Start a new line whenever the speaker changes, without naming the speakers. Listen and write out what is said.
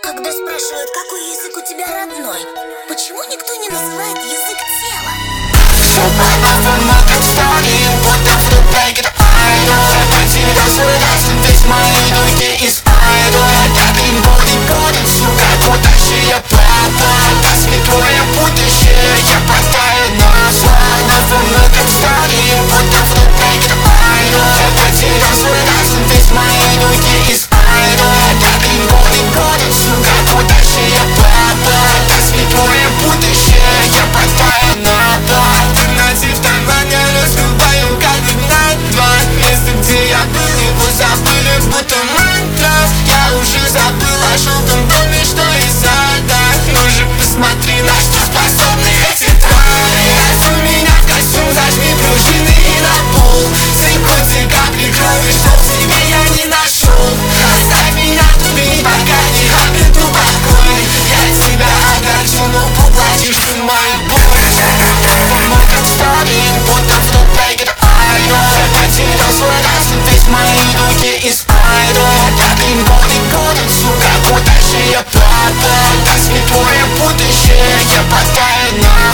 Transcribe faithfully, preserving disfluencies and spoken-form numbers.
Когда спрашивают, какой язык у тебя родной, почему никто не называет язык тела?
Все по-новому, как станет, будто вдруг break it idol. Потерял свой разум, весь мои дуги из idol. Пятый годы годы, сука, куда же я пропал? Да светлое будущее, я протаю назвал. Новому, как станет, будто вдруг break it idol. Потерял свой разум, весь мои дуги из idol. Пятый годы годы, сука, куда же я пропал? Да светлое будущее, я протаю назвал. Будто мантра, я уже забыл о желтом доме, что из ада. Ну же посмотри, на что способны эти твари. Одень меня в костюм, зажми пружины и на пол. Секунды капли крови, что в себе я не нашел. Оставь меня тут и пока не обрету покой. Я тебя огорчу, но поплатишь ты мою боль. Помог как старый, будто в топ break it idol. Потерял свой разум, весь мои руки из пятый годы годы, сука, куда же я пропал? Да светлое будущее, я протаю на